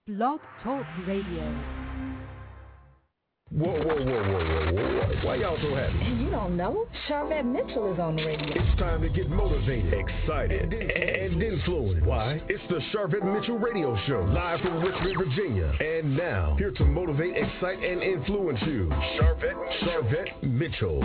Blog Talk Radio. Whoa. Why y'all so happy? You don't know? Charvette Mitchell is on the radio. It's time to get motivated, excited, and influenced. Why? It's the Charvette Mitchell Radio Show, live from Richmond, Virginia. And now, here to motivate, excite, and influence you, Charvette Mitchell.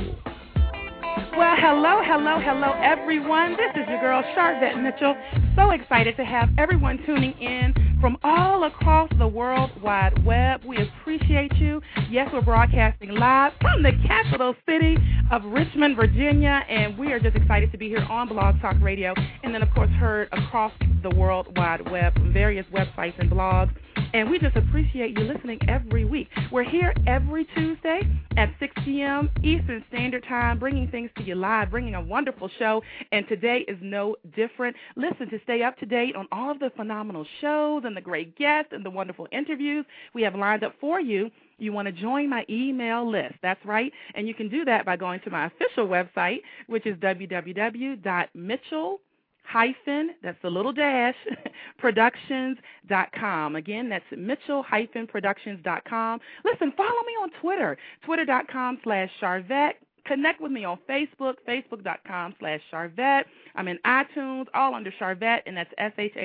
Well, hello, everyone. This is your girl, Charvette Mitchell. So excited to have everyone tuning in from all across the World Wide Web. We appreciate you. Yes, we're broadcasting live from the capital city of Richmond, Virginia, and we are just excited to be here on Blog Talk Radio, and then, of course, heard across the World Wide Web from various websites and blogs. And we just appreciate you listening every week. We're here every Tuesday at 6 p.m. Eastern Standard Time, bringing things to you live, bringing a wonderful show. And today is no different. Listen, to stay up to date on all of the phenomenal shows and the great guests and the wonderful interviews we have lined up for you, you want to join my email list. That's right. And you can do that by going to my official website, which is www.mitchell that's the little dash, productions.com. Again, that's Mitchell-productions.com. Listen, follow me on Twitter, twitter.com/Charvette. Connect with me on Facebook, facebook.com/Charvette. I'm in iTunes, all under Charvette, and that's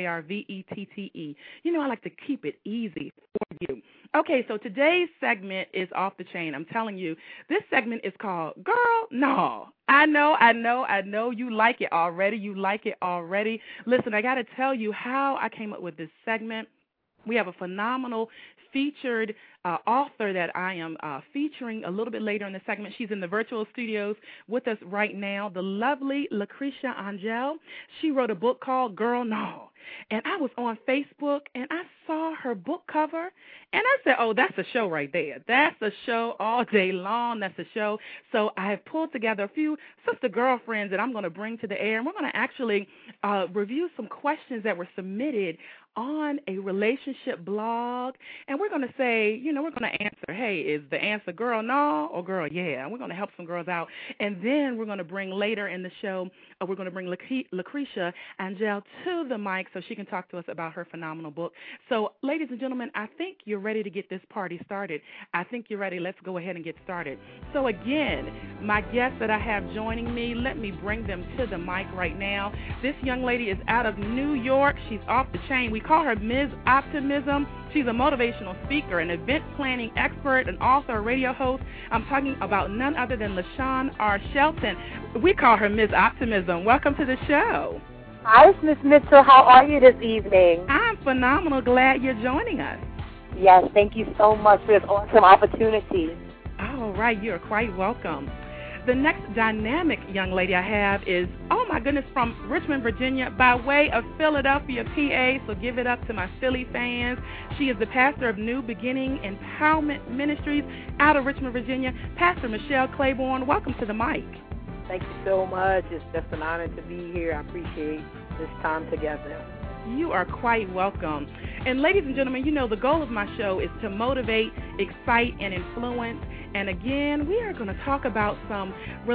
Charvette. You know, I like to keep it easy for you. Okay, so today's segment is off the chain. I'm telling you, this segment is called Girl No. I know you like it already. Listen, I got to tell you how I came up with this segment. We have a phenomenal featured author that I am featuring a little bit later in the segment. She's in the virtual studios with us right now, the lovely Lucretia Angel. She wrote a book called Girl No. And I was on Facebook, and I saw her book cover, and I said, oh, that's a show right there. That's a show all day long. That's a show. So I have pulled together a few sister girlfriends that I'm going to bring to the air, and we're going to actually review some questions that were submitted on a relationship blog, and we're going to say, you know, we're going to answer, hey, is the answer girl no or girl yeah? And we're going to help some girls out, and then we're going to bring later in the show, we're going to bring Lucretia Angel to the mic so she can talk to us about her phenomenal book. So, ladies and gentlemen, I think you're ready to get this party started. I think you're ready. Let's go ahead and get started. So, again, my guests that I have joining me, let me bring them to the mic right now. This young lady is out of New York. She's off the chain. We call her Ms. Optimism. She's a motivational speaker, an event planning expert, an author, a radio host. I'm talking about none other than LaShawn R. Shelton. We call her Ms. Optimism. Welcome to the show. Hi, Ms. Mitchell. How are you this evening? I'm phenomenal. Glad you're joining us. Yes, thank you so much for this awesome opportunity. All right, you're quite welcome. The next dynamic young lady I have is, oh my goodness, from Richmond, Virginia, by way of Philadelphia, PA, so give it up to my Philly fans. She is the pastor of New Beginning Empowerment Ministries out of Richmond, Virginia, Pastor Michelle Claiborne. Welcome to the mic. Thank you so much. It's just an honor to be here. I appreciate this time together. You are quite welcome. And ladies and gentlemen, you know the goal of my show is to motivate, excite, and influence. And again, we are going to talk about some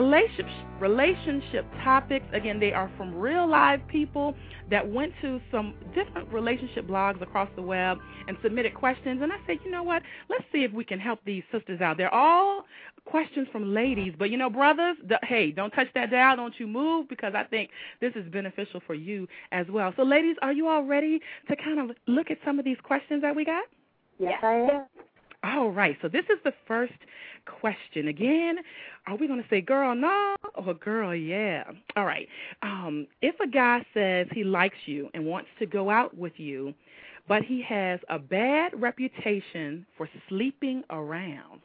relationship topics. Again, they are from real live people that went to some different relationship blogs across the web and submitted questions. And I said, you know what? Let's see if we can help these sisters out. They're all questions from ladies. But, you know, brothers, hey, don't touch that dial. Don't you move, because I think this is beneficial for you as well. So, ladies, are you all ready to kind of look at some of these questions that we got? Yes, I am. All right, so this is the first question. Again, are we going to say girl no or girl yeah? All right. If a guy says he likes you and wants to go out with you, but he has a bad reputation for sleeping around,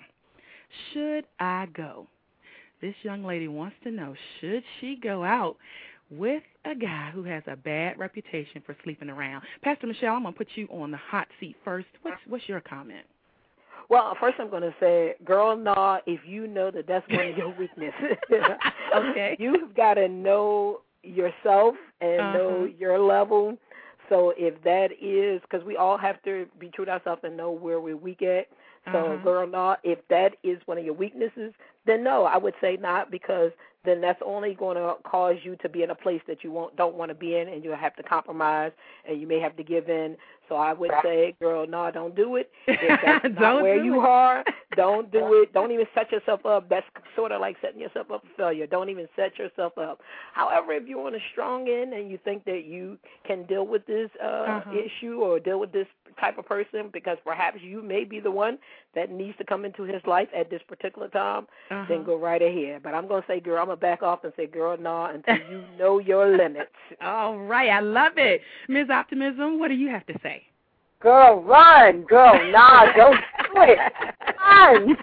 should I go? This young lady wants to know, should she go out with a guy who has a bad reputation for sleeping around? Pastor Michelle, I'm going to put you on the hot seat first. What's your comment? Well, first I'm going to say, girl, no, if you know that that's one of your weaknesses. Okay. You've got to know yourself and know your level. So if that is, because we all have to be true to ourselves and know where we're weak at. So, girl, no, if that is one of your weaknesses, then no, I would say not, because then that's only going to cause you to be in a place that you don't want to be in, and you'll have to compromise, and you may have to give in. So I would say, girl, no, don't do it. If that's not where you are, don't do it. Don't even set yourself up. That's sort of like setting yourself up for failure. Don't even set yourself up. However, if you're on a strong end and you think that you can deal with this issue or deal with this type of person, because perhaps you may be the one that needs to come into his life at this particular time, then go right ahead. But I'm going to say, girl, I'm going to back off and say, girl, no, until you know your limits. All right. I love it. Ms. Optimism, what do you have to say? Girl, run. Girl, nah, don't do it. Run.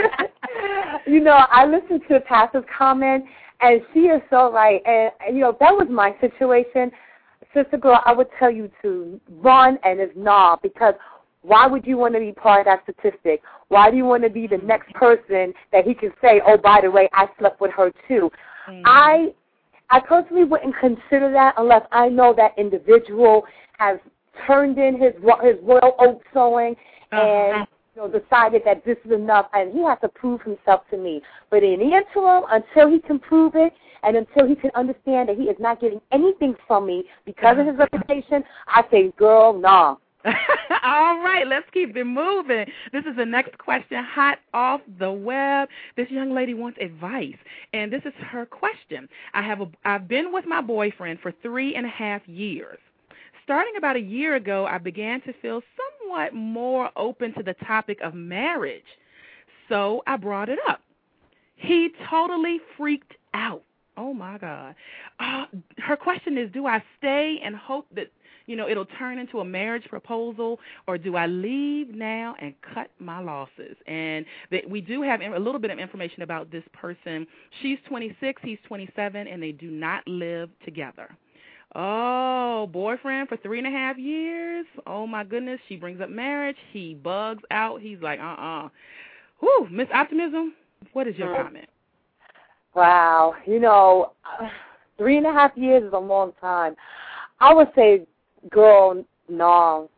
I listened to Pastor's comment, and she is so right. And, that was my situation. Sister girl, I would tell you to run, and it's nah, because why would you want to be part of that statistic? Why do you want to be the next person that he can say, oh, by the way, I slept with her too? I personally wouldn't consider that unless I know that individual has turned in his royal oat sowing and decided that this is enough, and he has to prove himself to me. But in the interim, until he can prove it and until he can understand that he is not getting anything from me because of his reputation, I say, girl, nah. All right, let's keep it moving. This is the next question, hot off the web. This young lady wants advice, and this is her question. I've been with my boyfriend for 3.5 years. Starting about a year ago, I began to feel somewhat more open to the topic of marriage, so I brought it up. He totally freaked out. Oh, my God. Her question is, do I stay and hope that, it'll turn into a marriage proposal, or do I leave now and cut my losses? And we do have a little bit of information about this person. She's 26, he's 27, and they do not live together. Oh, boyfriend for 3.5 years. Oh, my goodness. She brings up marriage. He bugs out. He's like, Whew, Miss Optimism, what is your comment? Wow. 3.5 years is a long time. I would say, girl, no.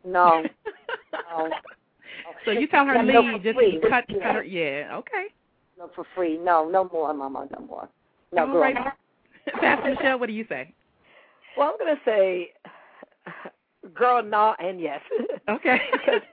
So you tell her leave, just cut her. Yeah, okay. No, for free. No more, Mama, no more. No, all girl. Right. Pastor Michelle, what do you say? Well, I'm going to say, girl, no, and yes. Okay. Because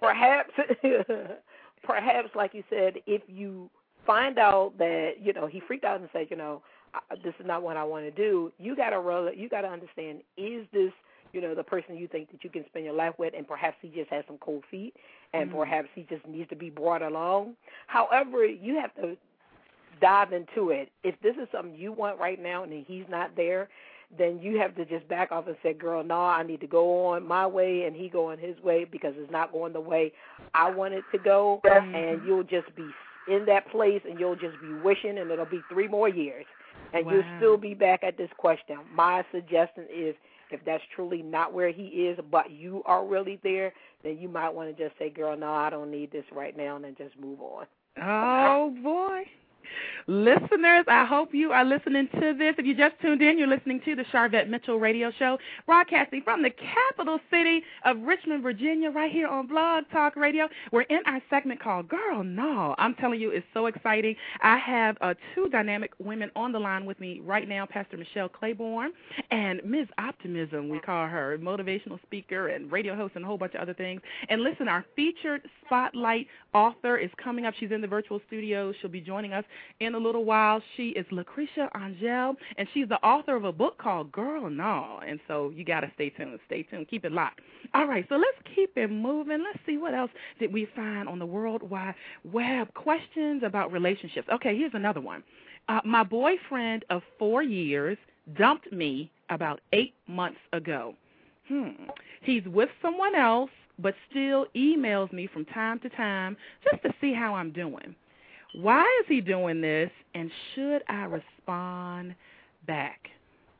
perhaps, like you said, if you find out that, he freaked out and said, this is not what I want to do, you got to understand, is this, the person you think that you can spend your life with, and perhaps he just has some cold feet, and perhaps he just needs to be brought along. However, you have to dive into it. If this is something you want right now and he's not there, then you have to just back off and say, girl, no, I need to go on my way and he go on his way, because it's not going the way I want it to go. And you'll just be in that place and you'll just be wishing, and it'll be 3 more years. And you'll still be back at this question. My suggestion is, if that's truly not where he is, but you are really there, then you might want to just say, girl, no, I don't need this right now, and then just move on. Oh, boy. Listeners, I hope you are listening to this. If you just tuned in, you're listening to the Sharvette Mitchell Radio Show, broadcasting from the capital city of Richmond, Virginia, right here on Blog Talk Radio. We're in our segment called Girl No. I'm telling you, it's so exciting. I have 2 dynamic women on the line with me right now, Pastor Michelle Claiborne and Ms. Optimism, we call her, motivational speaker and radio host and a whole bunch of other things. And listen, our featured spotlight author is coming up. She's in the virtual studio. She'll be joining us in a little while. She is Lucretia Angel, and she's the author of a book called Girl No. And so you got to stay tuned. Stay tuned. Keep it locked. All right, so let's keep it moving. Let's see what else did we find on the World Wide Web. Questions about relationships. Okay, here's another one. My boyfriend of 4 years dumped me about 8 months ago. He's with someone else, but still emails me from time to time just to see how I'm doing. Why is he doing this, and should I respond back?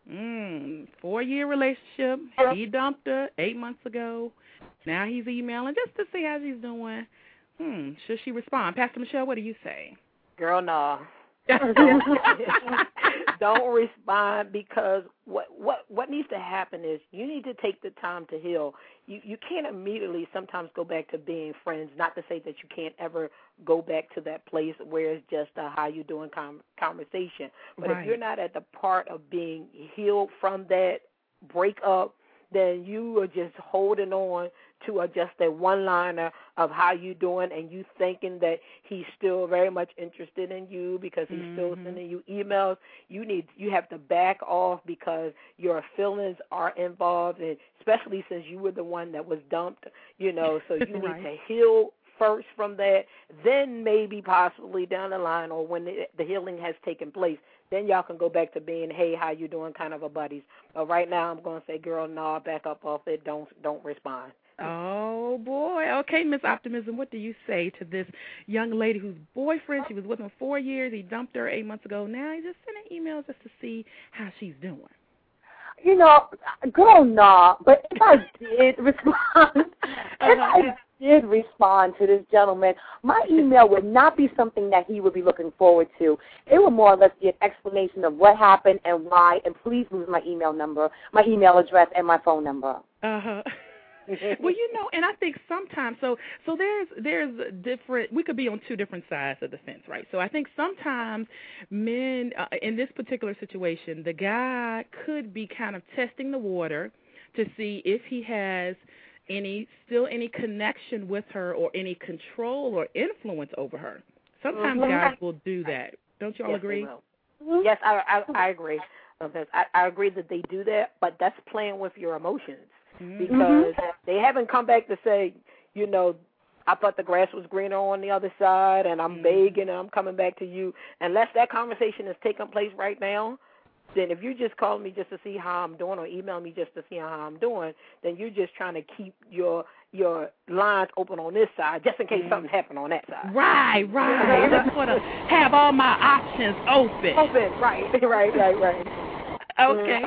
4-year relationship. He dumped her 8 months ago. Now he's emailing just to see how she's doing. Should she respond? Pastor Michelle, what do you say? Girl, no. Don't respond, because what needs to happen is you need to take the time to heal. You can't immediately sometimes go back to being friends. Not to say that you can't ever go back to that place where it's just a how you doing conversation. But if you're not at the part of being healed from that breakup, then you are just holding on to just a one-liner of how you doing, and you thinking that he's still very much interested in you because he's still sending you emails. You have to back off, because your feelings are involved, and especially since you were the one that was dumped, so you need to heal first from that, then maybe possibly down the line, or when the healing has taken place, then y'all can go back to being, hey, how you doing, kind of a buddies. But right now I'm going to say, girl, no, back up off it. Don't respond. Oh, boy. Okay, Miss Optimism, what do you say to this young lady whose boyfriend, she was with him 4 years, he dumped her 8 months ago. Now he's just sending emails just to see how she's doing. Girl, nah. But if I did respond, to this gentleman, my email would not be something that he would be looking forward to. It would more or less be an explanation of what happened and why, and please lose my email address, and my phone number. Well, and I think sometimes, so there's different, we could be on two different sides of the fence, right? So I think sometimes men, in this particular situation, the guy could be kind of testing the water to see if he has any connection with her or any control or influence over her. Sometimes guys will do that. Don't you all agree? Yes, I agree. I agree that they do that, but that's playing with your emotions. Because they haven't come back to say, I thought the grass was greener on the other side, and I'm begging, and I'm coming back to you. Unless that conversation is taking place right now, then if you just call me just to see how I'm doing, or email me just to see how I'm doing, then you're just trying to keep your lines open on this side, just in case something happened on that side. Right. I just want to have all my options open. Right. Okay.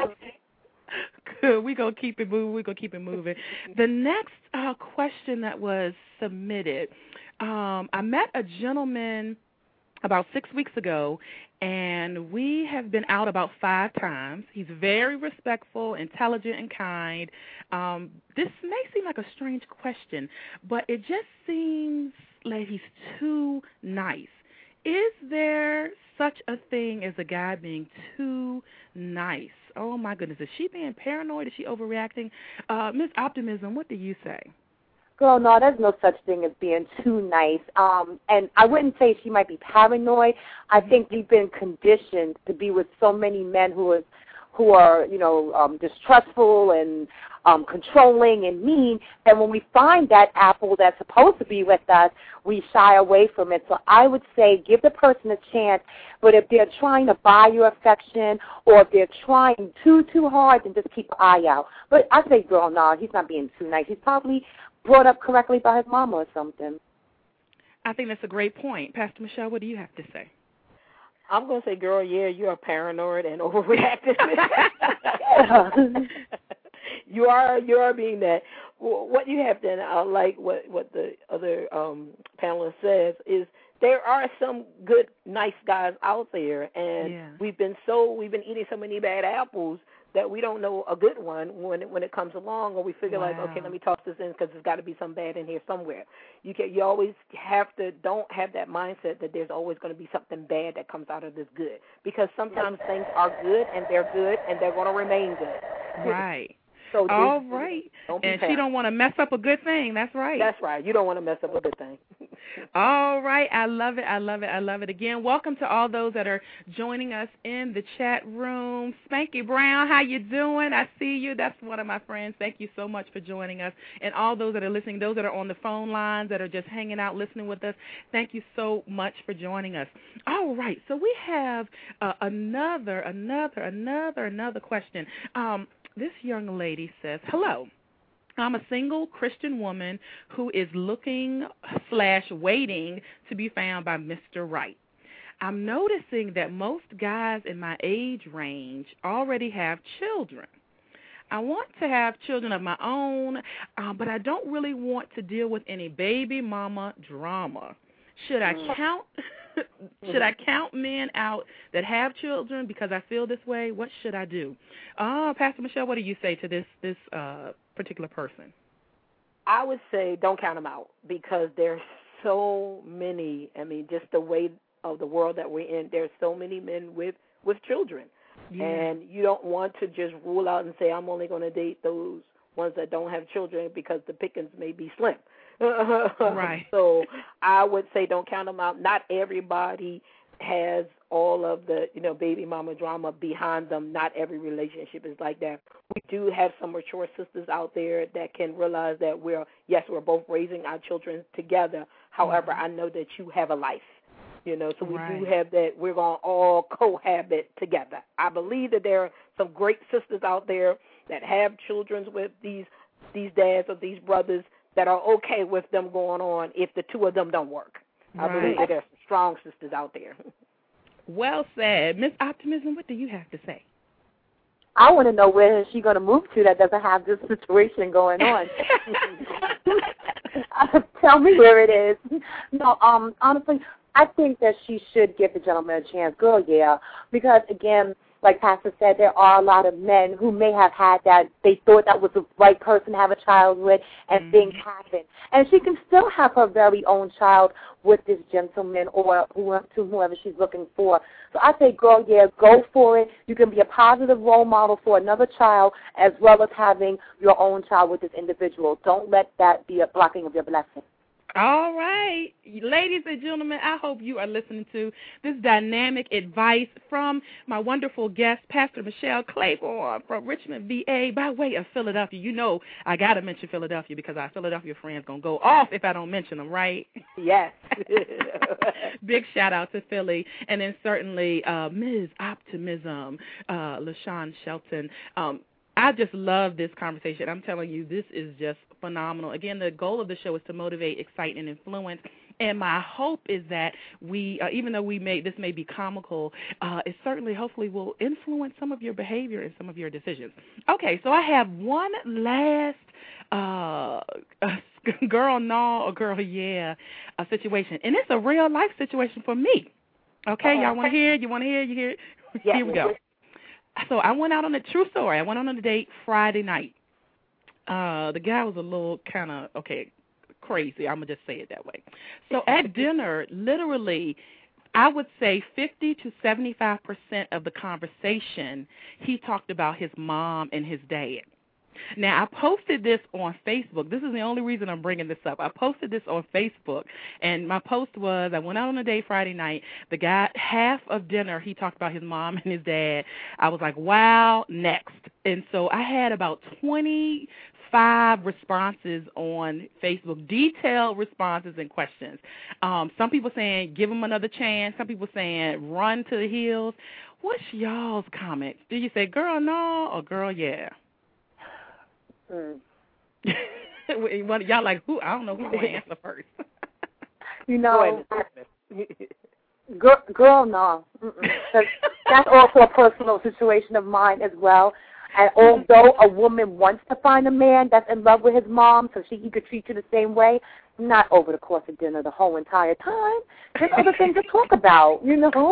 Good. We're going to keep it moving. The next question that was submitted, I met a gentleman about 6 weeks ago, and we have been out about 5 times. He's very respectful, intelligent, and kind. This may seem like a strange question, but it just seems like he's too nice. Is there such a thing as a guy being too nice? Oh, my goodness. Is she being paranoid? Is she overreacting? Miss Optimism, what do you say? Girl, no, there's no such thing as being too nice. And I wouldn't say she might be paranoid. I think we've been conditioned to be with so many men who are distrustful and controlling and mean, and when we find that apple that's supposed to be with us, we shy away from it. So I would say give the person a chance, but if they're trying to buy your affection, or if they're trying too hard, then just keep an eye out. But I say, girl, no, he's not being too nice. He's probably brought up correctly by his mama or something. I think that's a great point. Pastor Michelle, what do you have to say? I'm going to say, girl, yeah, you're paranoid and overreacting. You are being that. What you have to, like what the other panelist says, is there are some good, nice guys out there, and we've been eating so many bad apples that we don't know a good one when it comes along, or we figure like, okay, let me toss this in because there's got to be some bad in here somewhere. You always don't have that mindset that there's always going to be something bad that comes out of this good, because sometimes things are good and they're going to remain good. Right. So all right. And she don't want to mess up a good thing. That's right. That's right. You don't want to mess up a good thing. All right. I love it. Again, welcome to all those that are joining us in the chat room. Spanky Brown, how you doing? I see you. That's one of my friends. Thank you so much for joining us. And all those that are listening, those that are on the phone lines, that are just hanging out, listening with us, thank you so much for joining us. All right. So we have another question. This young lady says, hello, I'm a single Christian woman who is looking/waiting to be found by Mr. Right. I'm noticing that most guys in my age range already have children. I want to have children of my own, but I don't really want to deal with any baby mama drama. Should I count? Should I count men out that have children because I feel this way? What should I do? Pastor Michelle, what do you say to this particular person? I would say don't count them out because there's so many. I mean, just the way of the world that we're in, there's so many men with children. Yeah. And you don't want to just rule out and say, I'm only going to date those ones that don't have children because the pickings may be slim. Right. So I would say don't count them out. Not everybody has all of the, baby mama drama behind them. Not every relationship is like that. We do have some mature sisters out there that can realize that we're both raising our children together. However, I know that you have a life. So we do have that. We're going to all cohabit together. I believe that there are some great sisters out there that have children with these dads or these brothers that are okay with them going on if the two of them don't work. I believe that there are some strong sisters out there. Well said. Miss Optimism, what do you have to say? I want to know where is she going to move to that doesn't have this situation going on. Tell me where it is. No, honestly, I think that she should give the gentleman a chance. Girl, yeah. Because, again, like Pastor said, there are a lot of men who may have had that. They thought that was the right person to have a child with, and things happen. And she can still have her very own child with this gentleman or whoever she's looking for. So I say, girl, yeah, go for it. You can be a positive role model for another child as well as having your own child with this individual. Don't let that be a blocking of your blessing. All right. Ladies and gentlemen, I hope you are listening to this dynamic advice from my wonderful guest, Pastor Michelle Claiborne from Richmond, VA, by way of Philadelphia. You know I got to mention Philadelphia because our Philadelphia friends going to go off if I don't mention them, right? Yes. Big shout out to Philly. And then certainly Ms. Optimism, LaShawn Shelton. I just love this conversation. I'm telling you, this is just phenomenal. Again, the goal of the show is to motivate, excite, and influence. And my hope is that we, even though this may be comical, it certainly, hopefully, will influence some of your behavior and some of your decisions. Okay, so I have one last girl no or girl yeah situation, and it's a real life situation for me. Okay, y'all want to hear it? You want to hear it? You hear it? Yes. Here we go. So I went out on a true story. I went on a date Friday night. The guy was a little kind of, crazy. I'm going to just say it that way. So at dinner, literally, I would say 50 to 75% of the conversation, he talked about his mom and his dad. Now, I posted this on Facebook. This is the only reason I'm bringing this up. I posted this on Facebook, and my post was, I went out on a date Friday night. The guy, half of dinner, he talked about his mom and his dad. I was like, wow, next. And so I had about 25 responses on Facebook, detailed responses and questions. Some people saying, give him another chance. Some people saying, run to the hills. What's y'all's comments? Do you say, girl, no, or girl, yeah? Y'all like who? I don't know who will answer first. Girl, no. That's also a personal situation of mine as well. And although a woman wants to find a man that's in love with his mom so he could treat you the same way, not over the course of dinner the whole entire time. There's other things to talk about,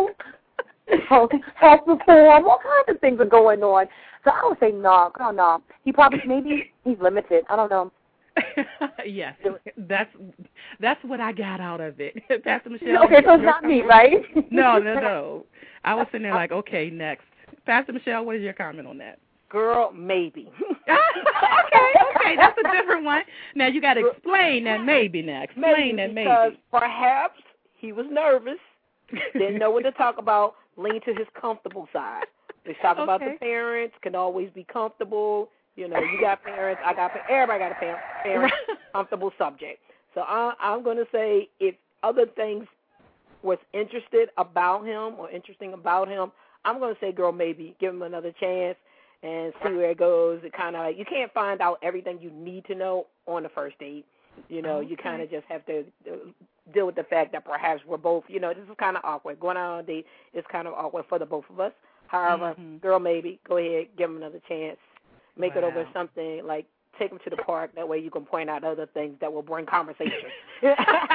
health reform, all kinds of things are going on. So I would say no, girl, no. Maybe he's limited. I don't know. Yes, that's what I got out of it. Pastor Michelle. Okay, so it's not me, right? No. I was sitting there like, okay, next. Pastor Michelle, what is your comment on that? Girl, maybe. Okay, that's a different one. Now you got to explain that maybe next. Explain that maybe. Because perhaps he was nervous, didn't know what to talk about, leaned to his comfortable side. They talk about the parents, can always be comfortable. You got parents, I got parents, everybody got a parent, comfortable subject. So I'm going to say if other things was interesting about him, I'm going to say, girl, maybe give him another chance and see where it goes. It kind of like, you can't find out everything you need to know on the first date. You kind of just have to deal with the fact that perhaps we're both, this is kind of awkward. Going out on a date is kind of awkward for the both of us. However, girl, maybe, go ahead, give him another chance. Make it over something like take them to the park. That way you can point out other things that will bring conversation. Oh,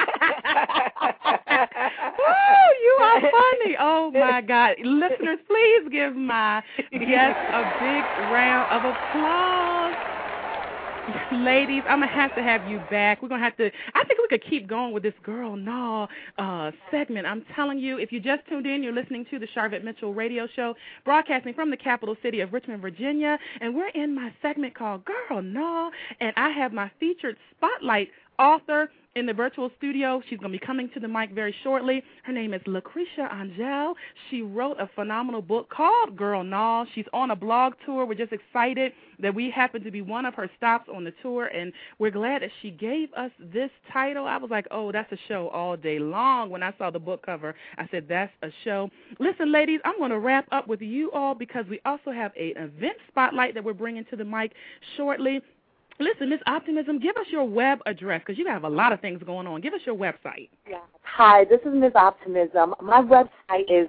you are funny. Oh, my God. Listeners, please give my guest a big round of applause. Ladies, I'm going to have you back. We're going to have to, I think we could keep going with this Girl No segment. I'm telling you, if you just tuned in, you're listening to the Sharvette Mitchell Radio Show, broadcasting from the capital city of Richmond, Virginia, and we're in my segment called Girl No, and I have my featured spotlight author in the virtual studio. She's going to be coming to the mic very shortly. Her name is Lucretia Angel. She wrote a phenomenal book called Girl No. She's on a blog tour. We're just excited that we happen to be one of her stops on the tour, and we're glad that she gave us this title. I was like, oh, that's a show all day long. When I saw the book cover, I said, that's a show. Listen, ladies, I'm going to wrap up with you all because we also have an event spotlight that we're bringing to the mic shortly. Listen, Ms. Optimism, give us your web address because you have a lot of things going on. Give us your website. Yeah. Hi, this is Ms. Optimism. My website is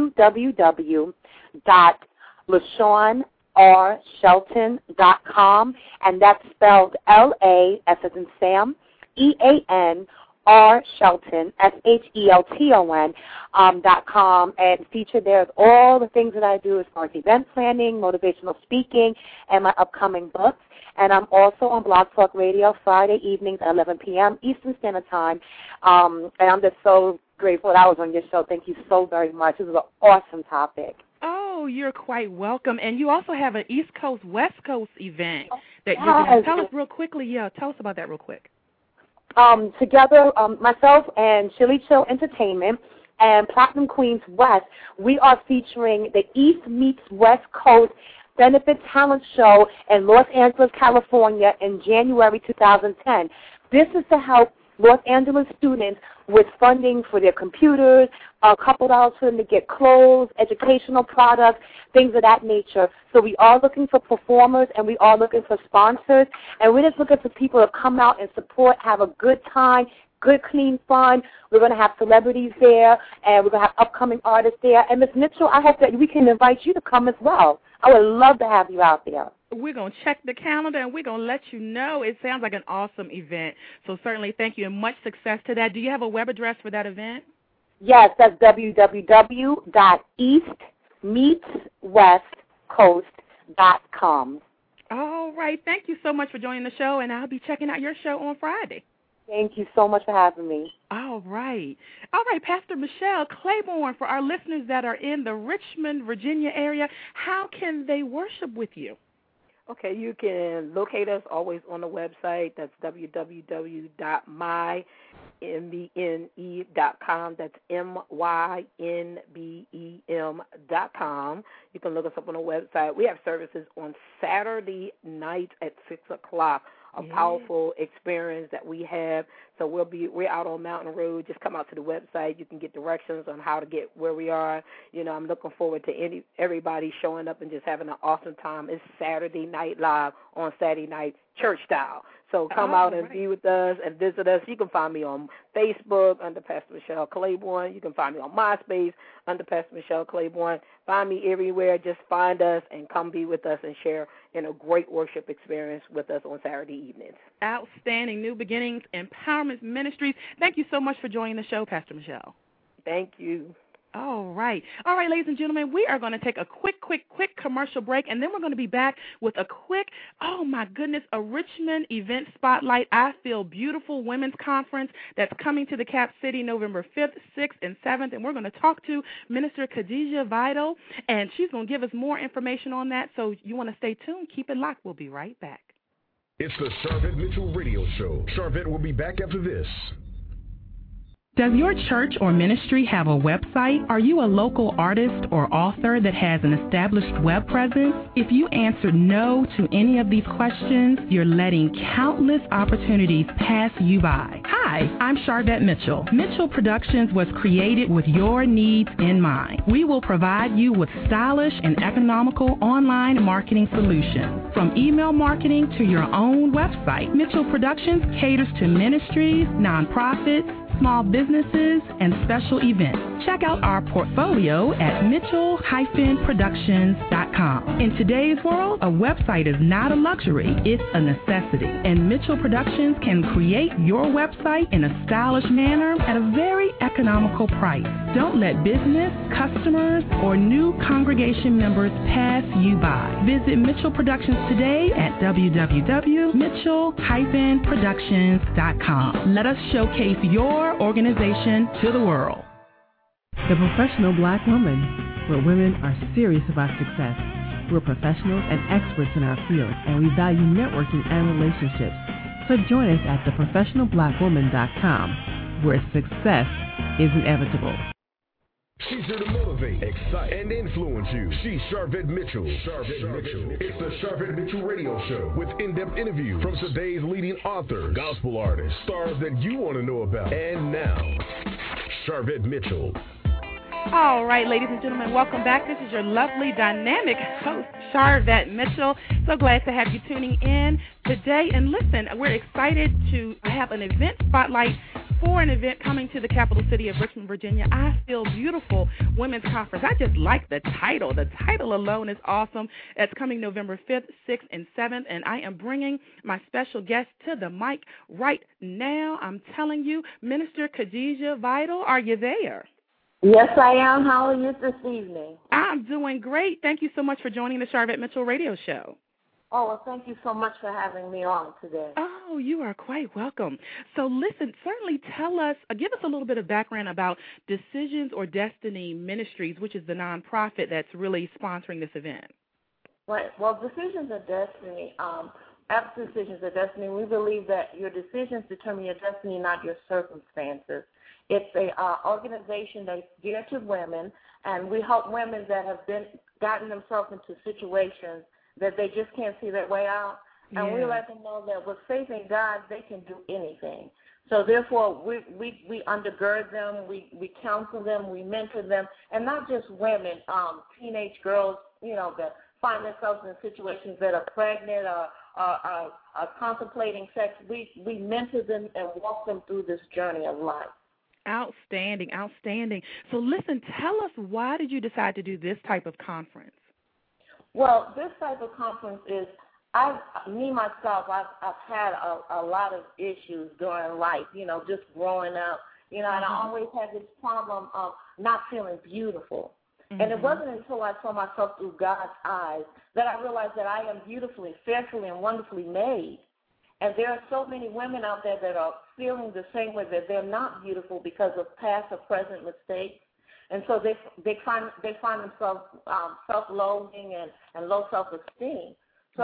www.LaShawnRShelton.com, and that's spelled L-A, S as in Sam, E-A-N, R Shelton, SHELTON, .com, and featured there is all the things that I do as far as event planning, motivational speaking, and my upcoming books. And I'm also on Blog Talk Radio Friday evenings at 11 p.m. Eastern Standard Time. And I'm just so grateful that I was on your show. Thank you so very much. This is an awesome topic. Oh, you're quite welcome. And you also have an East Coast, West Coast event that you're going to tell us real quickly. Yeah, tell us about that real quick. Together, myself and Chili Chill Entertainment and Platinum Queens West, we are featuring the East Meets West Coast Benefit Talent Show in Los Angeles, California in January 2010. This is to help Los Angeles students with funding for their computers, a couple dollars for them to get clothes, educational products, things of that nature. So we are looking for performers and we are looking for sponsors, and we're just looking for people to come out and support, have a good time, good, clean fun. We're going to have celebrities there, and we're going to have upcoming artists there. And Ms. Mitchell, I hope that we can invite you to come as well. I would love to have you out there. We're going to check the calendar, and we're going to let you know. It sounds like an awesome event. So certainly thank you, and much success to that. Do you have a web address for that event? Yes, that's www.eastmeetswestcoast.com. All right. Thank you so much for joining the show, and I'll be checking out your show on Friday. Thank you so much for having me. All right. All right, Pastor Michelle Claiborne, for our listeners that are in the Richmond, Virginia area, how can they worship with you? Okay, you can locate us always on the website. That's www.mynbem.com. That's MYNBEM.com. You can look us up on the website. We have services on Saturday nights at 6 o'clock. A powerful experience that we have. So we're out on Mountain Road. Just come out to the website. You can get directions on how to get where we are. You know, I'm looking forward to everybody showing up and just having an awesome time. It's Saturday Night Live on Saturday night, church style. So come out and be with us and visit us. You can find me on Facebook under Pastor Michelle Claiborne. You can find me on MySpace under Pastor Michelle Claiborne. Find me everywhere. Just find us and come be with us and share in a great worship experience with us on Saturday evenings. Outstanding. New Beginnings Empowerment Ministries. Thank you so much for joining the show, Pastor Michelle. Thank you. All right. All right, ladies and gentlemen, we are going to take a quick commercial break, and then we're going to be back with a quick, oh, my goodness, a Richmond event spotlight, I Feel Beautiful Women's Conference that's coming to the Cap City November 5th, 6th, and 7th, and we're going to talk to Minister Khadijah Vital, and she's going to give us more information on that, so you want to stay tuned. Keep it locked. We'll be right back. It's the Sharvette Mitchell Radio Show. Sharvette will be back after this. Does your church or ministry have a website? Are you a local artist or author that has an established web presence? If you answered no to any of these questions, you're letting countless opportunities pass you by. Hi, I'm Sharvette Mitchell. Mitchell Productions was created with your needs in mind. We will provide you with stylish and economical online marketing solutions. From email marketing to your own website, Mitchell Productions caters to ministries, nonprofits, small businesses, and special events. Check out our portfolio at Mitchell-Productions.com. In today's world, a website is not a luxury, it's a necessity. And Mitchell Productions can create your website in a stylish manner at a very economical price. Don't let business, customers, or new congregation members pass you by. Visit Mitchell Productions today at www.mitchell-productions.com. Let us showcase your organization to the world. The Professional Black Woman, where women are serious about success. We're professionals and experts in our field, and we value networking and relationships. So join us at theprofessionalblackwoman.com, where success is inevitable. She's here to motivate, excite, and influence you. She's Sharvette Mitchell. It's the Sharvette Mitchell Radio Show with in-depth interviews from today's leading authors, gospel artists, stars that you want to know about. And now, Sharvette Mitchell. All right, ladies and gentlemen, welcome back. This is your lovely, dynamic host, Sharvette Mitchell. So glad to have you tuning in today. And listen, we're excited to have an event spotlight for an event coming to the capital city of Richmond, Virginia. I Feel Beautiful Women's Conference. I just like the title. The title alone is awesome. It's coming November 5th, 6th, and 7th, and I am bringing my special guest to the mic right now. I'm telling you, Minister Khadijah Vital, are you there? Yes, I am. How are you this evening? I'm doing great. Thank you so much for joining the Sharvette Mitchell Radio Show. Oh, well, thank you so much for having me on today. Oh, you are quite welcome. So listen, certainly tell us, give us a little bit of background about Decisions or Destiny Ministries, which is the nonprofit that's really sponsoring this event. Right. Well, Decisions of Destiny, after Decisions of Destiny, we believe that your decisions determine your destiny, not your circumstances. It's a organization that's geared to women, and we help women that have gotten themselves into situations that they just can't see their way out. And we let them know that with faith in God, they can do anything. So therefore, we undergird them, we counsel them, we mentor them, and not just women, teenage girls, that find themselves in situations that are pregnant or are contemplating sex. We mentor them and walk them through this journey of life. Outstanding. So listen, tell us, why did you decide to do this type of conference? Well, this type of conference is, I've had a lot of issues during life, just growing up, and I always had this problem of not feeling beautiful. Mm-hmm. And it wasn't until I saw myself through God's eyes that I realized that I am beautifully, fearfully, and wonderfully made. And there are so many women out there that are feeling the same way, that they're not beautiful because of past or present mistakes. And so they find themselves self-loathing and low self-esteem. So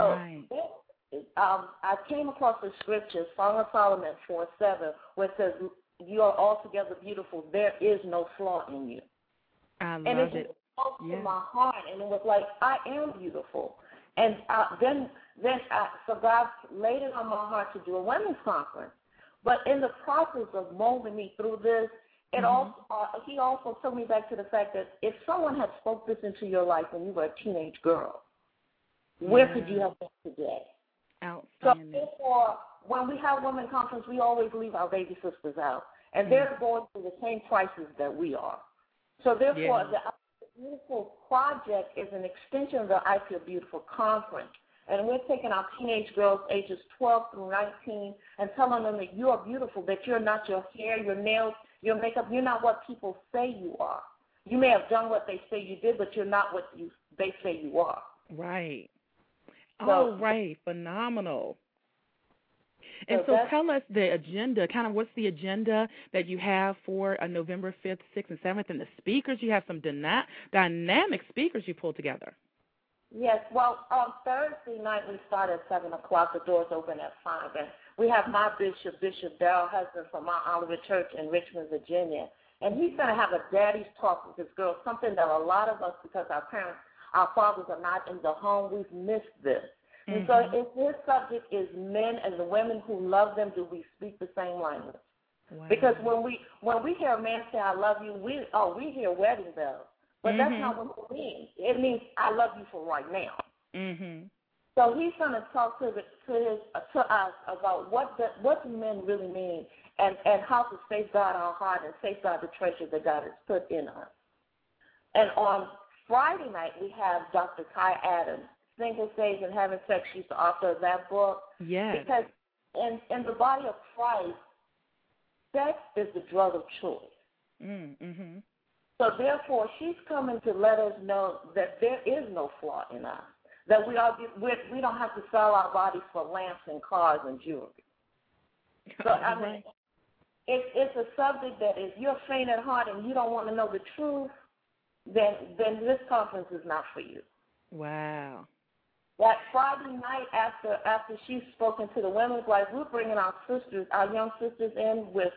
I came across the scripture, Song of Solomon 4:7, where it says, "You are altogether beautiful. There is no flaw in you." I love and it. spoke to my heart, and it was like, I am beautiful. And so God laid it on my heart to do a women's conference. But in the process of molding me through this, he also took me back to the fact that if someone had spoke this into your life when you were a teenage girl, where could you have been today? Outstanding. So therefore, when we have women's conference, we always leave our baby sisters out. And they're going through the same crisis that we are. So therefore, the I Feel Beautiful project is an extension of the I Feel Beautiful conference. And we're taking our teenage girls ages 12 through 19 and telling them that you are beautiful, that you're not your hair, your nails, your makeup. You're not what people say you are. You may have done what they say you did, but you're not what they say you are. Right. Right. Phenomenal. And so tell us the agenda, kind of what's the agenda that you have for November 5th, 6th, and 7th, and the speakers. You have some dynamic speakers you pulled together. Yes, well, on Thursday night we start at 7 o'clock. The doors open at 5. And we have my bishop, Bishop Darrell Husband from Mount Oliver Church in Richmond, Virginia. And he's going to have a daddy's talk with his girls, something that a lot of us, because our fathers are not in the home, we've missed this. And so if his subject is men and the women who love them, do we speak the same language? Wow. Because when we hear a man say, I love you, we hear wedding bells. But that's not what it means. It means I love you for right now. Mm-hmm. So he's going to talk to us about what do men really mean and how to safeguard our heart and safeguard the treasure that God has put in us. And on Friday night, we have Dr. Kai Adams, Single Stage and Having Sex. She's the author of that book. Yes. Because in the body of Christ, sex is the drug of choice. Mm-hmm. So therefore, she's coming to let us know that there is no flaw in us, that we don't have to sell our bodies for lamps and cars and jewelry. So I mean, it's a subject that if you're faint at heart and you don't want to know the truth, then this conference is not for you. Wow. That Friday night after she's spoken to the women's life, we're bringing our young sisters in with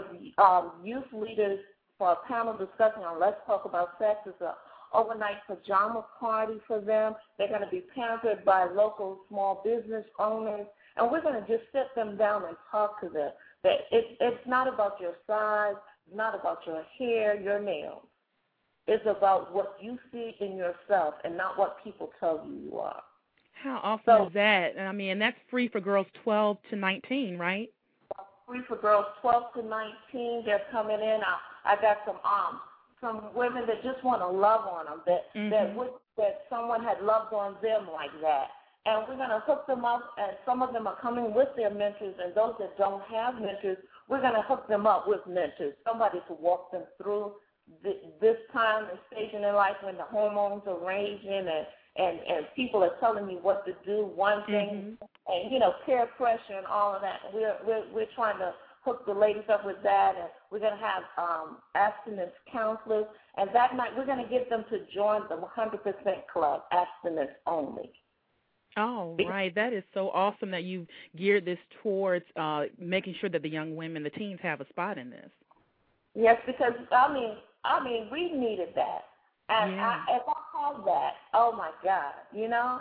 youth leaders for a panel discussion on Let's Talk About Sex. It's an overnight pajama party for them. They're going to be pampered by local small business owners, and we're going to just sit them down and talk to them. That it's not about your size, it's not about your hair, your nails. It's about what you see in yourself and not what people tell you are. How awesome is that? I mean, that's free for girls 12 to 19, right? Free for girls 12 to 19. They're coming in. I got some women that just want to love on them, that someone had loved on them like that. And we're going to hook them up, and some of them are coming with their mentors, and those that don't have mentors, we're going to hook them up with mentors, somebody to walk them through this time and stage in their life when the hormones are raging and people are telling me what to do, one thing, and, peer pressure and all of that. We're trying to hook the ladies up with that, and we're going to have abstinence counselors. And that night we're going to get them to join the 100% Club, abstinence only. Oh, right. That is so awesome that you've geared this towards making sure that the young women, the teens, have a spot in this. Yes, because, I mean, we needed that. And if I have that, oh, my God, Yeah.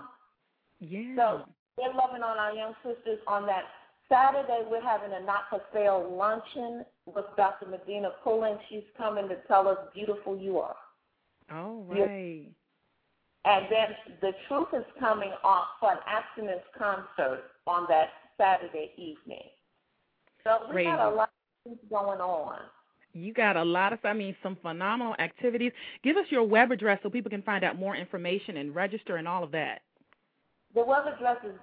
So we're loving on our young sisters. On that Saturday, we're having a not-for-sale luncheon with Dr. Medina Pullen. She's coming to tell us beautiful you are. Oh, right. And then the truth is coming on for an abstinence concert on that Saturday evening. So we got a lot of things going on. You got a lot of, some phenomenal activities. Give us your web address so people can find out more information and register and all of that. The web address is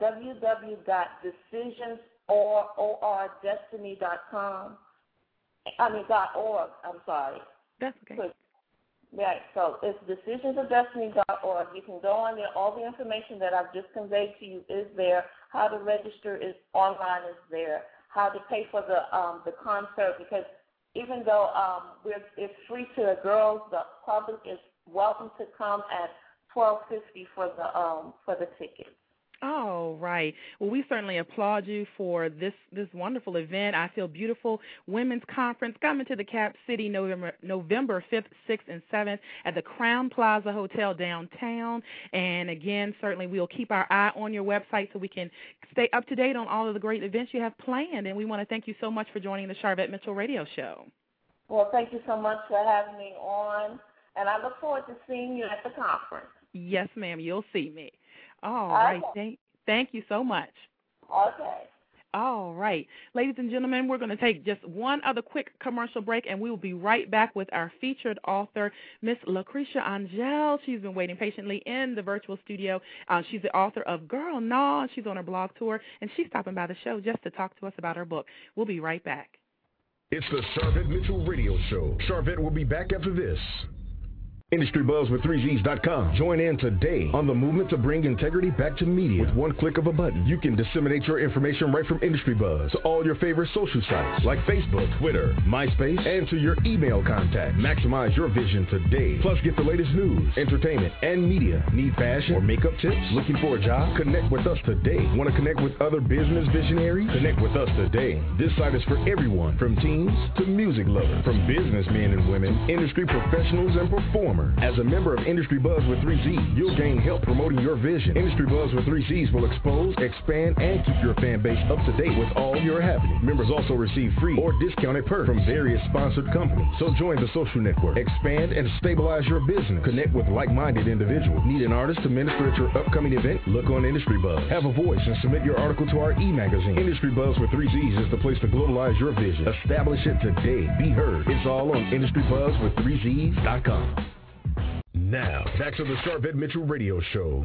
www.decisionsorordestiny.com. .org, I'm sorry. That's okay. Right, so it's decisionsofdestiny.org. You can go on there. All the information that I've just conveyed to you is there. How to register is online is there. How to pay for the concert, because even though it's free to the girls, the public is welcome to come at $12.50 for the tickets. Oh, right. Well, we certainly applaud you for this wonderful event. I Feel Beautiful Women's Conference coming to the Cap City November 5th, 6th, and 7th at the Crown Plaza Hotel downtown. And, again, certainly we'll keep our eye on your website so we can stay up to date on all of the great events you have planned. And we want to thank you so much for joining the Sharvette Mitchell Radio Show. Well, thank you so much for having me on. And I look forward to seeing you at the conference. Yes, ma'am. You'll see me. All right. Thank you so much. Okay. All right. Ladies and gentlemen, we're going to take just one other quick commercial break, and we will be right back with our featured author, Miss Lucretia Angel. She's been waiting patiently in the virtual studio. She's the author of Girl Nah. She's on her blog tour, and she's stopping by the show just to talk to us about her book. We'll be right back. It's the Sharvette Mitchell Radio Show. Sharvette will be back after this. IndustryBuzz with 3Gs.com. Join in today on the movement to bring integrity back to media. With one click of a button, you can disseminate your information right from IndustryBuzz to all your favorite social sites like Facebook, Twitter, MySpace, and to your email contact. Maximize your vision today. Plus, get the latest news, entertainment, and media. Need fashion or makeup tips? Looking for a job? Connect with us today. Want to connect with other business visionaries? Connect with us today. This site is for everyone, from teens to music lovers, from businessmen and women, industry professionals and performers. newcomer. As a member of Industry Buzz with 3Z's, you'll gain help promoting your vision. Industry Buzz with 3Z's will expose, expand, and keep your fan base up to date with all your happenings. Members also receive free or discounted perks from various sponsored companies. So join the social network, expand, and stabilize your business. Connect with like-minded individuals. Need an artist to minister at your upcoming event? Look on Industry Buzz. Have a voice and submit your article to our e-magazine. Industry Buzz with 3Z's is the place to globalize your vision. Establish it today. Be heard. It's all on IndustryBuzzWith3Z's.com. Now, back to the Sharvette Mitchell Radio Show.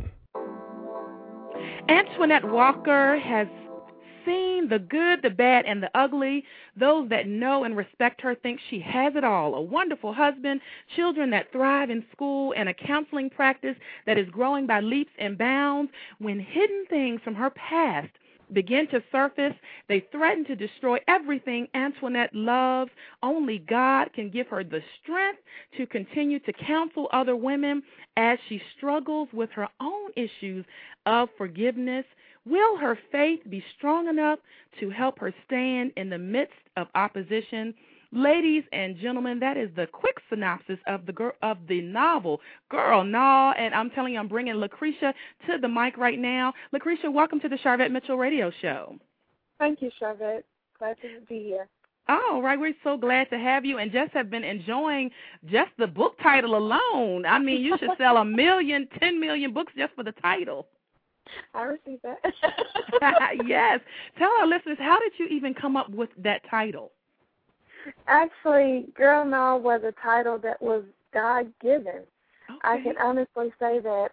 Antoinette Walker has seen the good, the bad, and the ugly. Those that know and respect her think she has it all. A wonderful husband, children that thrive in school, and a counseling practice that is growing by leaps and bounds. When hidden things from her past begin to surface, they threaten to destroy everything Antoinette loves. Only God can give her the strength to continue to counsel other women as she struggles with her own issues of forgiveness. Will her faith be strong enough to help her stand in the midst of opposition? Ladies and gentlemen, that is the quick synopsis of the novel, Girl Nah. And I'm telling you, I'm bringing Lucretia to the mic right now. Lucretia, welcome to the Sharvette Mitchell Radio Show. Thank you, Sharvette. Glad to be here. All right, we're so glad to have you, and just have been enjoying just the book title alone. I mean, you should sell 1 million, 10 million books just for the title. I received that. Yes. Tell our listeners, how did you even come up with that title? Actually, Girl Nah was a title that was God-given. Okay. I can honestly say that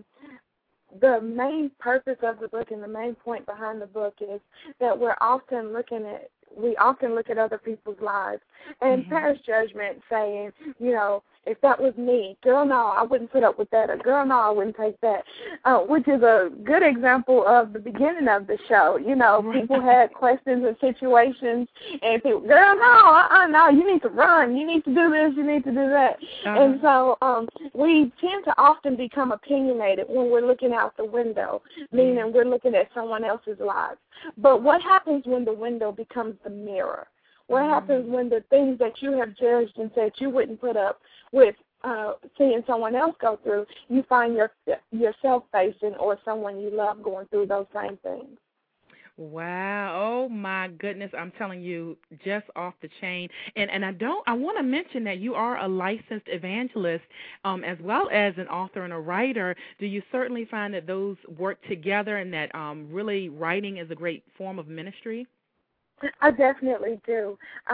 the main purpose of the book and the main point behind the book is that we often look at other people's lives and pass judgment saying, you know, if that was me, girl, no, I wouldn't put up with that, or girl, no, I wouldn't take that, which is a good example of the beginning of the show. You know, people had questions and situations, and people, girl, no, you need to run, you need to do this, you need to do that. And so we tend to often become opinionated when we're looking out the window, meaning we're looking at someone else's lives. But what happens when the window becomes the mirror? What happens when the things that you have judged and said you wouldn't put up with seeing someone else go through, you find yourself facing or someone you love going through those same things? Wow. Oh, my goodness. I'm telling you, just off the chain. And I want to mention that you are a licensed evangelist as well as an author and a writer. Do you certainly find that those work together and that really writing is a great form of ministry? I definitely do.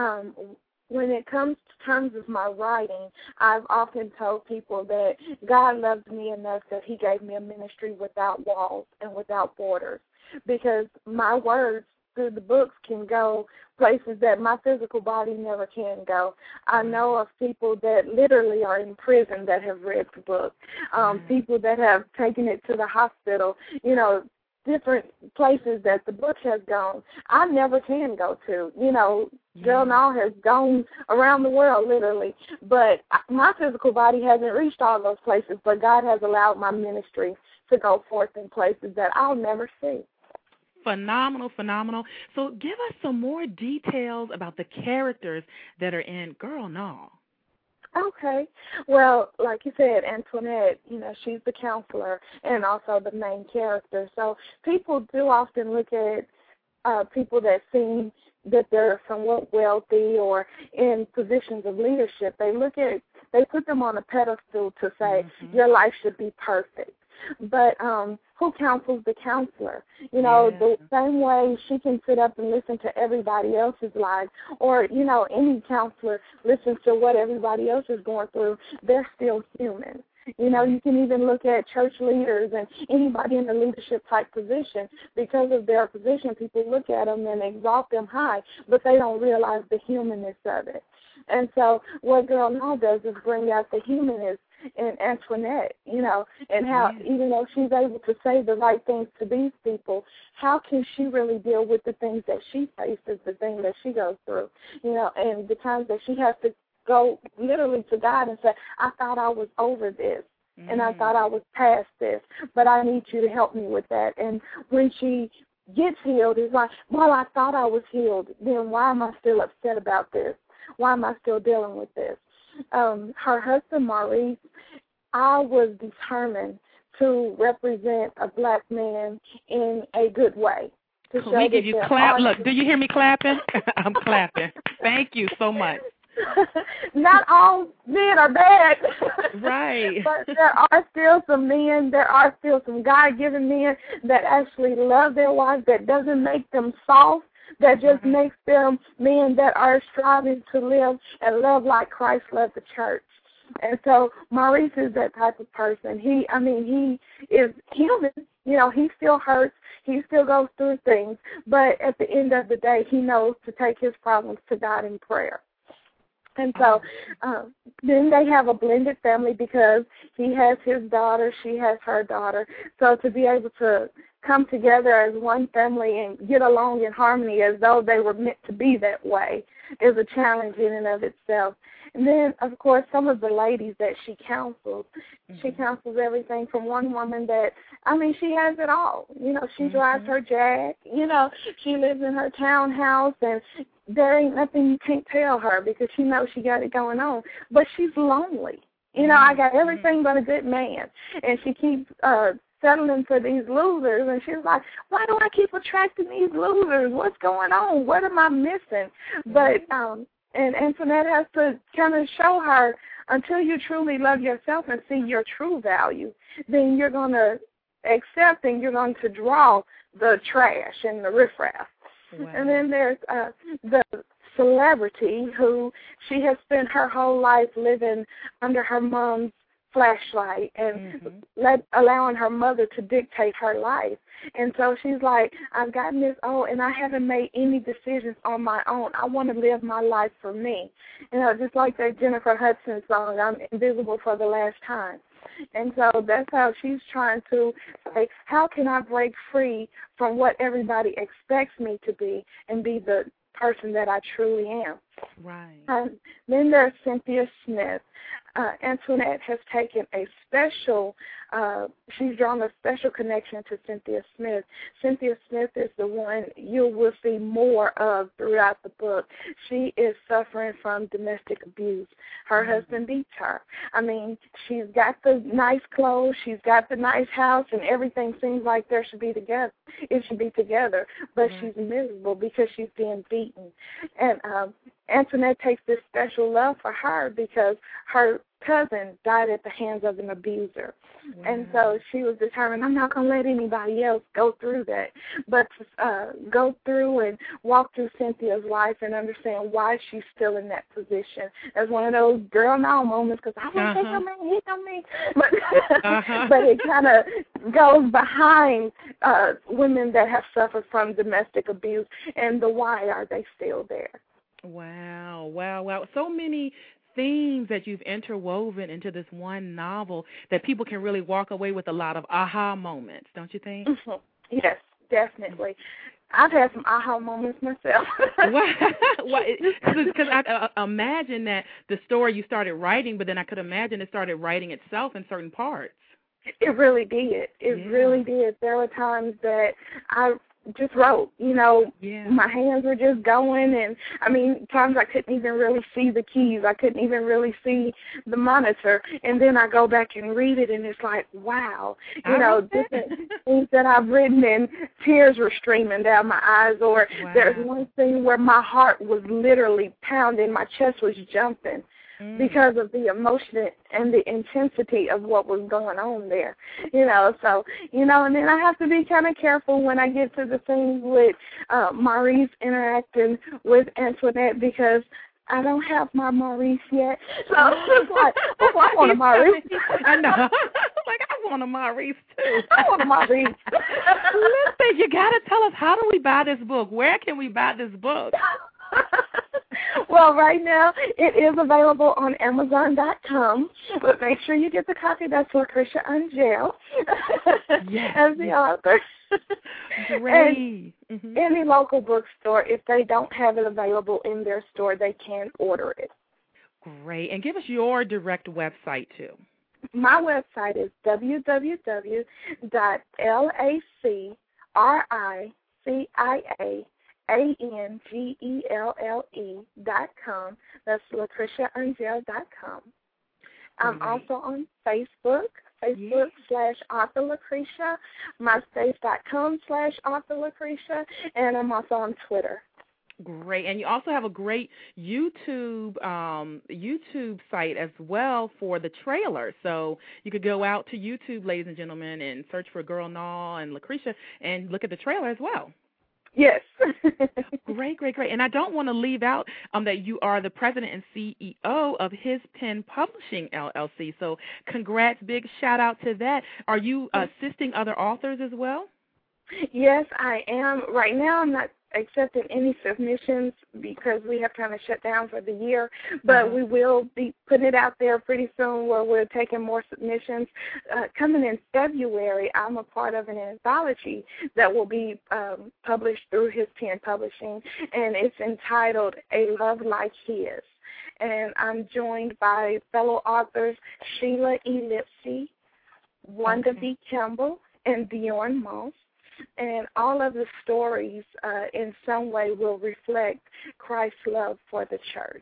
When it comes to terms of my writing, I've often told people that God loved me enough that he gave me a ministry without walls and without borders, because my words through the books can go places that my physical body never can go. I know of people that literally are in prison that have read the book, people that have taken it to the hospital, you know, different places that the book has gone. I never can go to. You know, Girl Nah has gone around the world, literally. But my physical body hasn't reached all those places, but God has allowed my ministry to go forth in places that I'll never see. Phenomenal, phenomenal. So give us some more details about the characters that are in Girl Nah. Okay. Well, like you said, Antoinette, you know, she's the counselor and also the main character. So people do often look at people that seem that they're somewhat wealthy or in positions of leadership. They put them on a pedestal to say your life should be perfect. But who counsels the counselor? You know, the same way she can sit up and listen to everybody else's lives, or, you know, any counselor listens to what everybody else is going through, they're still human. You know, you can even look at church leaders and anybody in a leadership type position. Because of their position, people look at them and exalt them high, but they don't realize the humanness of it. And so what Girl Nah does is bring out the humanness in Antoinette, you know, and how even though she's able to say the right things to these people, how can she really deal with the things that she faces, the things that she goes through, you know, and the times that she has to go literally to God and say, I thought I was over this, and I thought I was past this, but I need you to help me with that. And when she gets healed, it's like, well, I thought I was healed, then why am I still upset about this? Why am I still dealing with this? her husband, Maurice, I was determined to represent a black man in a good way. We give you clap. Look, do you hear me clapping? I'm clapping. Thank you so much. Not all men are bad. Right. But there are still some men, there are still some God-given men that actually love their wives, that doesn't make them soft, that just makes them men that are striving to live and love like Christ loved the church. And so Maurice is that type of person. He is human. You know, he still hurts. He still goes through things. But at the end of the day, he knows to take his problems to God in prayer. And so then they have a blended family because he has his daughter, she has her daughter. So to be able to come together as one family and get along in harmony as though they were meant to be that way is a challenge in and of itself. And then, of course, some of the ladies that she counsels, she counsels everything from one woman that, she has it all. You know, she drives her Jag. You know, she lives in her townhouse, and there ain't nothing you can't tell her because she knows she got it going on. But she's lonely. You know, I got everything but a good man. And she keeps settling for these losers, and she's like, why do I keep attracting these losers? What's going on? What am I missing? But and Antoinette has to kind of show her, until you truly love yourself and see your true value, then you're going to accept and you're going to draw the trash and the riffraff. Wow. And then there's the celebrity who she has spent her whole life living under her mom's flashlight and allowing her mother to dictate her life. And so she's like, I've gotten this old and I haven't made any decisions on my own. I want to live my life for me. You know, just like that Jennifer Hudson song, I'm invisible for the last time. And so that's how she's trying to say, how can I break free from what everybody expects me to be and be the person that I truly am? Right. Then there's Cynthia Smith. Antoinette has taken a special, she's drawn a special connection to Cynthia Smith. Cynthia Smith is the one you will see more of throughout the book. She is suffering from domestic abuse. Her husband beats her. She's got the nice clothes, she's got the nice house, and everything seems like there should be together. It should be together, but she's miserable because she's being beaten. And Antoinette takes this special love for her because her cousin died at the hands of an abuser. And so she was determined, I'm not going to let anybody else go through that, but to go through and walk through Cynthia's life and understand why she's still in that position. As one of those girl now moments, because I want to take your man, hit on me. But it kind of goes behind women that have suffered from domestic abuse and the why are they still there. Wow. So many themes that you've interwoven into this one novel that people can really walk away with a lot of aha moments, don't you think? Yes, definitely. I've had some aha moments myself. Because I imagine that the story you started writing, but then I could imagine it started writing itself in certain parts. It really did. It really did. There were times that I just wrote, my hands were just going, and times I couldn't even really see the keys. I couldn't even really see the monitor, and then I go back and read it, and it's like, wow, different things that I've written, and tears were streaming down my eyes, or there's one thing where my heart was literally pounding, my chest was jumping. Because of the emotion and the intensity of what was going on there, so, and then I have to be kind of careful when I get to the things with Maurice interacting with Antoinette because I don't have my Maurice yet. So it's like, I want a Maurice. I know. I want a Maurice, too. I want a Maurice. Listen, you got to tell us, how do we buy this book? Where can we buy this book? Well, right now it is available on Amazon.com, but make sure you get the copy. That's Lucretia Angel as the author. Great. And any local bookstore, if they don't have it available in their store, they can order it. Great. And give us your direct website, too. My website is www.lacria ANGELLE.com. That's LaCriciaAngel.com. I'm also on Facebook. Facebook.com/Author Lucretia, MySpace.com/Author Lucretia, and I'm also on Twitter. Great, and you also have a great YouTube site as well for the trailer. So you could go out to YouTube, ladies and gentlemen, and search for Girl Naw and Lucretia and look at the trailer as well. Yes. Great. And I don't want to leave out that you are the president and CEO of His Pen Publishing, LLC. So congrats, big shout out to that. Are you assisting other authors as well? Yes, I am. Right now I'm not accepting any submissions because we have kind of shut down for the year, but we will be putting it out there pretty soon where we're taking more submissions. Coming in February, I'm a part of an anthology that will be published through His Pen Publishing, and it's entitled A Love Like His. And I'm joined by fellow authors Sheila E. Lipsy, Wanda V. Campbell, and Bjorn Moss. And all of the stories in some way will reflect Christ's love for the church.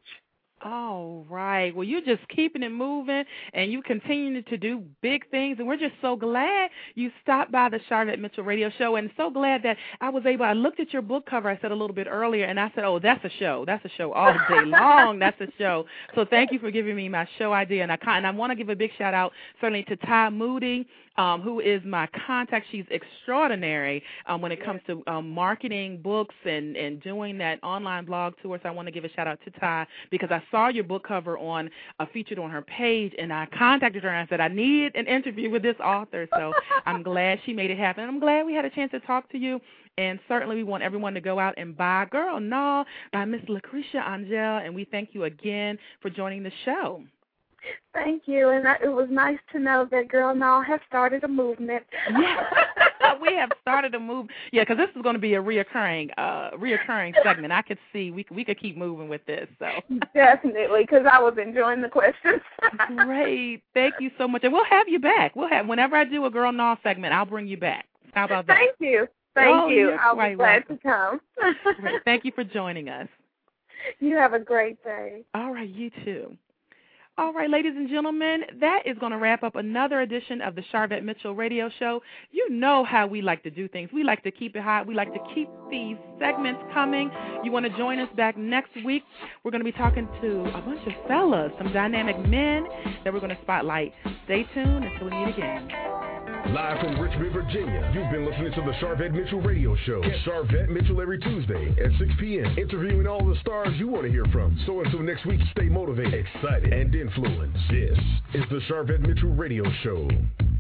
All right. Well, you're just keeping it moving, and you continue to do big things, and we're just so glad you stopped by the Sharvette Mitchell Radio Show, and so glad that I looked at your book cover, I said a little bit earlier, and I said, oh, that's a show. That's a show all day long. That's a show. So thank you for giving me my show idea, and I want to give a big shout-out certainly to Ty Moody, who is my contact. She's extraordinary when it comes to marketing books and doing that online blog tour. So I want to give a shout-out to Ty because I saw your book cover featured on her page, and I contacted her and I said, I need an interview with this author. So I'm glad she made it happen. I'm glad we had a chance to talk to you. And certainly we want everyone to go out and buy Girl Naw by Miss Lucretia Angel. And we thank you again for joining the show. Thank you, and it was nice to know that Girl Naw has started a movement. Yeah, we have started a move. Yeah, because this is going to be a reoccurring segment. I could see we could keep moving with this. So definitely, because I was enjoying the questions. Great, thank you so much, and we'll have you back. Whenever I do a Girl Naw segment, I'll bring you back. How about that? Thank you. Thank you. I'll be glad to come. Great. Thank you for joining us. You have a great day. All right, you too. All right, ladies and gentlemen, that is going to wrap up another edition of the Sharvette Mitchell Radio Show. You know how we like to do things. We like to keep it hot. We like to keep these segments coming. You want to join us back next week? We're going to be talking to a bunch of fellas, some dynamic men that we're going to spotlight. Stay tuned until we meet again. Live from Richmond, Virginia, you've been listening to the Sharvette Mitchell Radio Show. Get Sharvette Mitchell every Tuesday at 6 p.m., interviewing all the stars you want to hear from. So until next week, stay motivated, excited, and influenced. This is the Sharvette Mitchell Radio Show.